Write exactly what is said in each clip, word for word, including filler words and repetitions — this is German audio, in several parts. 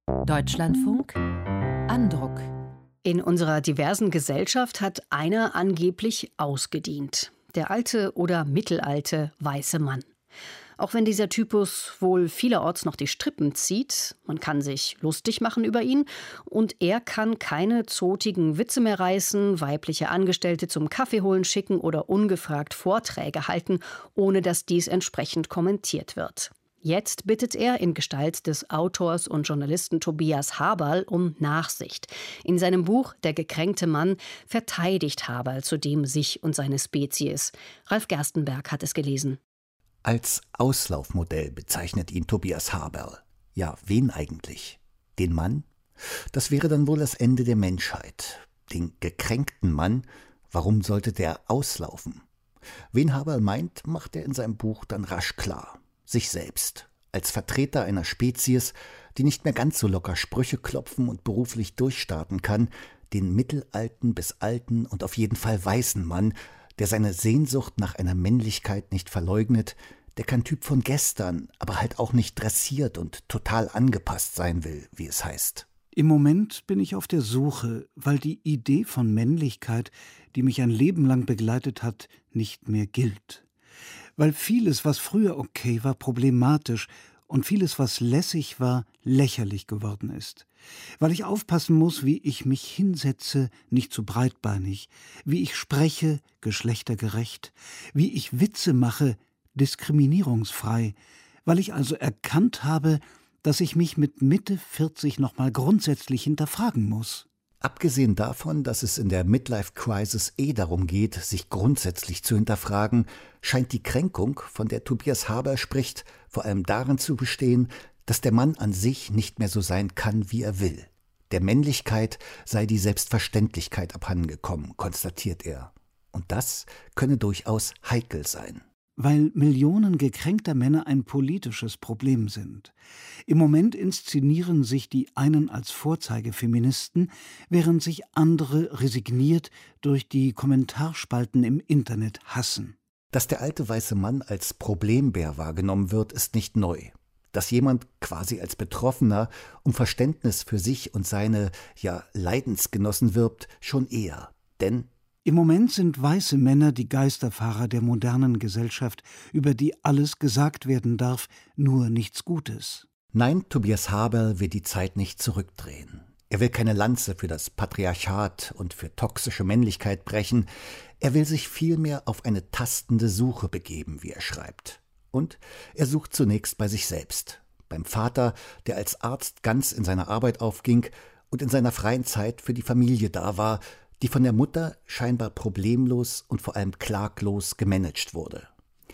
Deutschlandfunk Andruck. In unserer diversen Gesellschaft hat einer angeblich ausgedient. Der alte oder mittelalte weiße Mann. Auch wenn dieser Typus wohl vielerorts noch die Strippen zieht, man kann sich lustig machen über ihn und er kann keine zotigen Witze mehr reißen, weibliche Angestellte zum Kaffee holen schicken oder ungefragt Vorträge halten, ohne dass dies entsprechend kommentiert wird. Jetzt bittet er in Gestalt des Autors und Journalisten Tobias Haberl um Nachsicht. In seinem Buch »Der gekränkte Mann« verteidigt Haberl zudem sich und seine Spezies. Ralf Gerstenberg hat es gelesen. Als Auslaufmodell bezeichnet ihn Tobias Haberl. Ja, wen eigentlich? Den Mann? Das wäre dann wohl das Ende der Menschheit. Den gekränkten Mann, warum sollte der auslaufen? Wen Haberl meint, macht er in seinem Buch dann rasch klar. Sich selbst, als Vertreter einer Spezies, die nicht mehr ganz so locker Sprüche klopfen und beruflich durchstarten kann, den mittelalten bis alten und auf jeden Fall weißen Mann, der seine Sehnsucht nach einer Männlichkeit nicht verleugnet, der kein Typ von gestern, aber halt auch nicht dressiert und total angepasst sein will, wie es heißt. Im Moment bin ich auf der Suche, weil die Idee von Männlichkeit, die mich ein Leben lang begleitet hat, nicht mehr gilt. Weil vieles, was früher okay war, problematisch und vieles, was lässig war, lächerlich geworden ist. Weil ich aufpassen muss, wie ich mich hinsetze, nicht zu breitbeinig, wie ich spreche, geschlechtergerecht, wie ich Witze mache, diskriminierungsfrei, weil ich also erkannt habe, dass ich mich mit Mitte vierzig nochmal grundsätzlich hinterfragen muss. Abgesehen davon, dass es in der Midlife-Crisis eh darum geht, sich grundsätzlich zu hinterfragen, scheint die Kränkung, von der Tobias Haberl spricht, vor allem darin zu bestehen, dass der Mann an sich nicht mehr so sein kann, wie er will. Der Männlichkeit sei die Selbstverständlichkeit abhandengekommen, konstatiert er. Und das könne durchaus heikel sein. Weil Millionen gekränkter Männer ein politisches Problem sind. Im Moment inszenieren sich die einen als Vorzeigefeministen, während sich andere resigniert durch die Kommentarspalten im Internet hassen. Dass der alte weiße Mann als Problembär wahrgenommen wird, ist nicht neu. Dass jemand quasi als Betroffener um Verständnis für sich und seine, ja, Leidensgenossen wirbt, schon eher. Denn im Moment sind weiße Männer die Geisterfahrer der modernen Gesellschaft, über die alles gesagt werden darf, nur nichts Gutes. Nein, Tobias Haberl will die Zeit nicht zurückdrehen. Er will keine Lanze für das Patriarchat und für toxische Männlichkeit brechen. Er will sich vielmehr auf eine tastende Suche begeben, wie er schreibt. Und er sucht zunächst bei sich selbst. Beim Vater, der als Arzt ganz in seiner Arbeit aufging und in seiner freien Zeit für die Familie da war, die von der Mutter scheinbar problemlos und vor allem klaglos gemanagt wurde.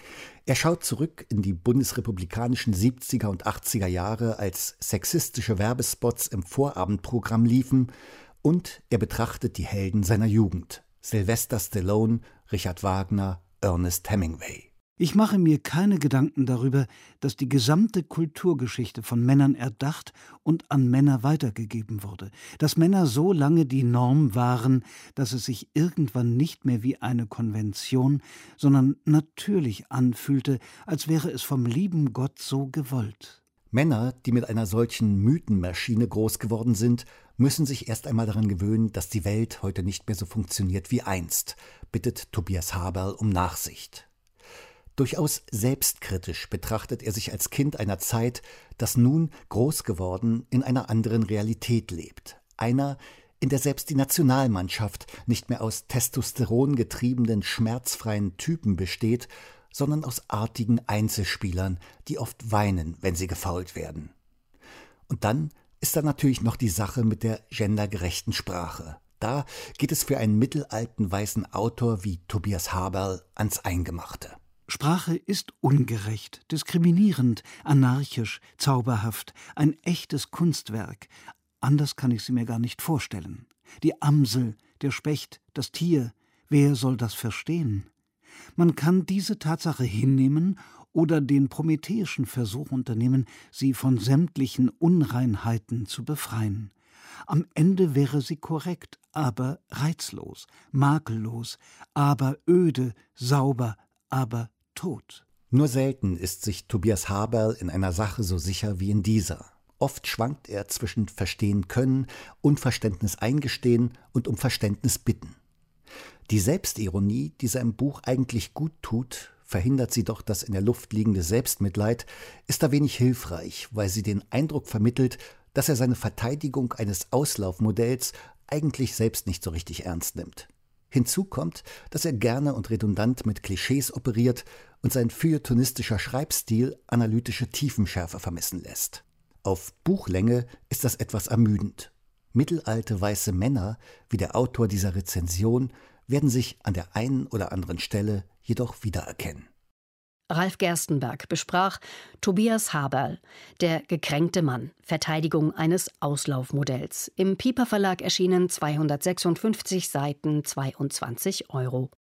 Er schaut zurück in die bundesrepublikanischen siebziger und achtziger Jahre, als sexistische Werbespots im Vorabendprogramm liefen, und er betrachtet die Helden seiner Jugend: Sylvester Stallone, Richard Wagner, Ernest Hemingway. Ich mache mir keine Gedanken darüber, dass die gesamte Kulturgeschichte von Männern erdacht und an Männer weitergegeben wurde. Dass Männer so lange die Norm waren, dass es sich irgendwann nicht mehr wie eine Konvention, sondern natürlich anfühlte, als wäre es vom lieben Gott so gewollt. Männer, die mit einer solchen Mythenmaschine groß geworden sind, müssen sich erst einmal daran gewöhnen, dass die Welt heute nicht mehr so funktioniert wie einst, bittet Tobias Haberl um Nachsicht. Durchaus selbstkritisch betrachtet er sich als Kind einer Zeit, das nun, groß geworden, in einer anderen Realität lebt. Einer, in der selbst die Nationalmannschaft nicht mehr aus Testosteron getriebenen, schmerzfreien Typen besteht, sondern aus artigen Einzelspielern, die oft weinen, wenn sie gefoult werden. Und dann ist da natürlich noch die Sache mit der gendergerechten Sprache. Da geht es für einen mittelalten weißen Autor wie Tobias Haberl ans Eingemachte. Sprache ist ungerecht, diskriminierend, anarchisch, zauberhaft, ein echtes Kunstwerk. Anders kann ich sie mir gar nicht vorstellen. Die Amsel, der Specht, das Tier, wer soll das verstehen? Man kann diese Tatsache hinnehmen oder den prometheischen Versuch unternehmen, sie von sämtlichen Unreinheiten zu befreien. Am Ende wäre sie korrekt, aber reizlos, makellos, aber öde, sauber, aber tot. Nur selten ist sich Tobias Haberl in einer Sache so sicher wie in dieser. Oft schwankt er zwischen Verstehen können, Unverständnis eingestehen und um Verständnis bitten. Die Selbstironie, die seinem Buch eigentlich gut tut, verhindert sie doch das in der Luft liegende Selbstmitleid, ist da wenig hilfreich, weil sie den Eindruck vermittelt, dass er seine Verteidigung eines Auslaufmodells eigentlich selbst nicht so richtig ernst nimmt. Hinzu kommt, dass er gerne und redundant mit Klischees operiert und sein feuilletonistischer Schreibstil analytische Tiefenschärfe vermissen lässt. Auf Buchlänge ist das etwas ermüdend. Mittelalte weiße Männer, wie der Autor dieser Rezension, werden sich an der einen oder anderen Stelle jedoch wiedererkennen. Ralf Gerstenberg besprach Tobias Haberl, Der gekränkte Mann, Verteidigung eines Auslaufmodells. Im Piper Verlag erschienen, zweihundertsechsundfünfzig Seiten, zweiundzwanzig Euro.